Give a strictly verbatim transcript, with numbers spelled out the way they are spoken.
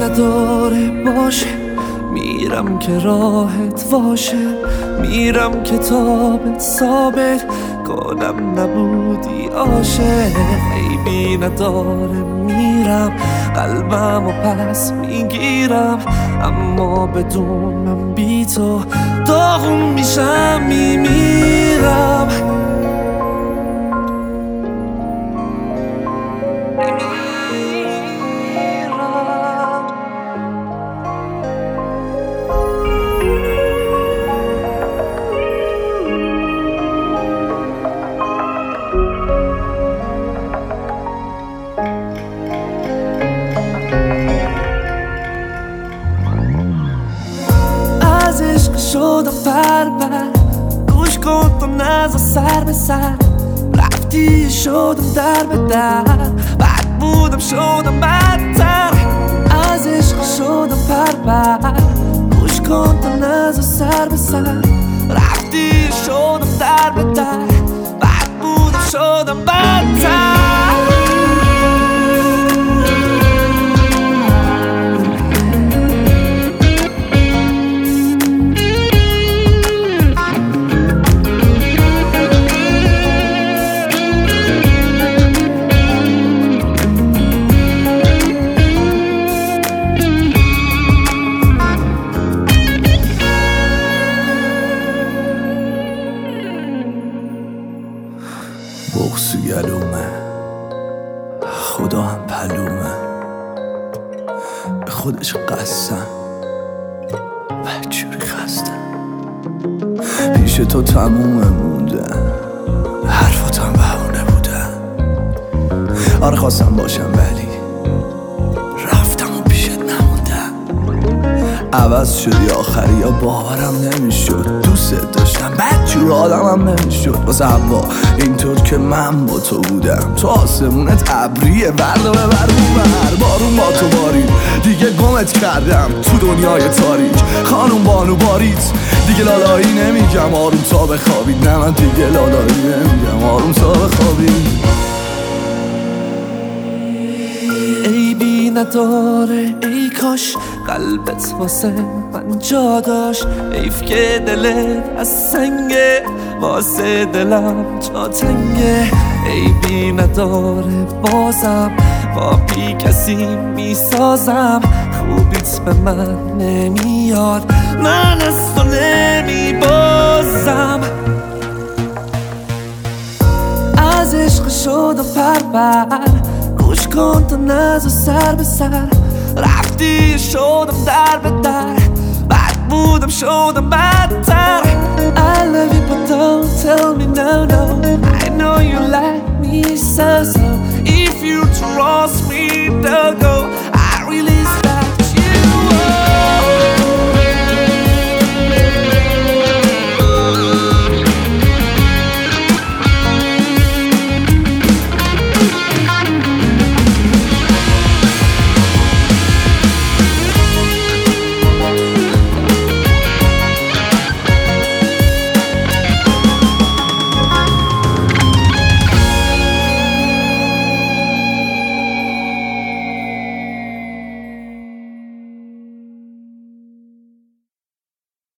نداره باشه، میرم که راحت باشه، میرم کتابت ثابت کنم نبودی عاشق. عیبی نداره میرم قلبم و پس میگیرم، اما بدونم بی تو داغون میشم میمیرم. از عشق شدم بربر، گوش کن تو نزا سر به سر. رفتی شدم در به در، بد بودم شدم بدتر. از عشق شدم بربر، گوش کن تو نزا سر به سر. رفتی شدم در به در، بد بودم شدم بدتر. بغض گلومه، خدا هم پلومه، به خودش قسم بدجوری خستم. پیش تو تمومه موندن، حرفاتم بهونه بودن. آره خواستم باشم ولی رفتم و پیشت نموندم. عوض شدی آخری یا باورم نمیشد. دوست داشتم بدجور آدمم نمیشد. واسه هوا اینطور که من با تو بودم. تو آسمونت ابریه، بردو ببر بر بارون با تو بارید. دیگه گمت کردم تو دنیای تاریک. خانوم بانو باریت دیگه لالایی نمیگم آروم تا بخوابید. نه من دیگه لالایی نمیگم آروم تا بخوابید. عیبی نداره ای کاش قلبت واسه من جا داشت. حیف که دلت از سنگه، واسه دلم جا تنگه. عیبی نداره بازم با بی کسی میسازم. خوبیت به من نمیاد، من از تو نمیبازم. از عشق شدم پربر، گوش کن تو نزا سر به سر. رفتی شدم در به در، بد بودم شدم بدتر. I love you but don't tell me no no. I know you like me so